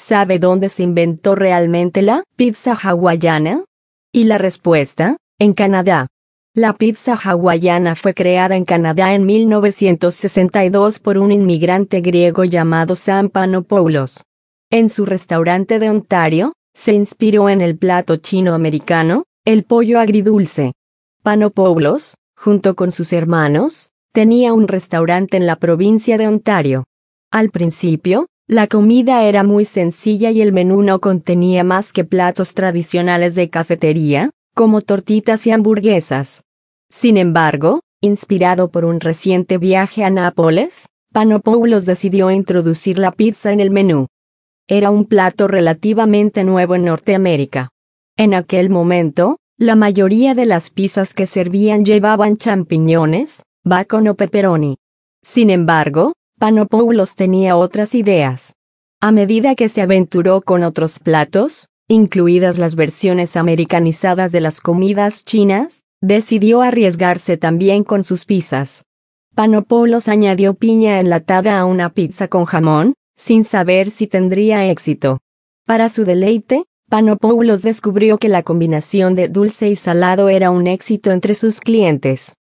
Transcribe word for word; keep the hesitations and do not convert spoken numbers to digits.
¿sabe dónde se inventó realmente la pizza hawaiana? Y la respuesta, en Canadá. La pizza hawaiana fue creada en Canadá en mil novecientos sesenta y dos por un inmigrante griego llamado Sam Panopoulos. En su restaurante de Ontario, se inspiró en el plato chino-americano, el pollo agridulce. Panopoulos, junto con sus hermanos, tenía un restaurante en la provincia de Ontario. Al principio, la comida era muy sencilla y el menú no contenía más que platos tradicionales de cafetería, como tortitas y hamburguesas. Sin embargo, inspirado por un reciente viaje a Nápoles, Panopoulos decidió introducir la pizza en el menú. Era un plato relativamente nuevo en Norteamérica. En aquel momento, la mayoría de las pizzas que servían llevaban champiñones, bacon o pepperoni. Sin embargo, Panopoulos tenía otras ideas. A medida que se aventuró con otros platos, incluidas las versiones americanizadas de las comidas chinas, decidió arriesgarse también con sus pizzas. Panopoulos añadió piña enlatada a una pizza con jamón, sin saber si tendría éxito. Para su deleite, Panopoulos descubrió que la combinación de dulce y salado era un éxito entre sus clientes.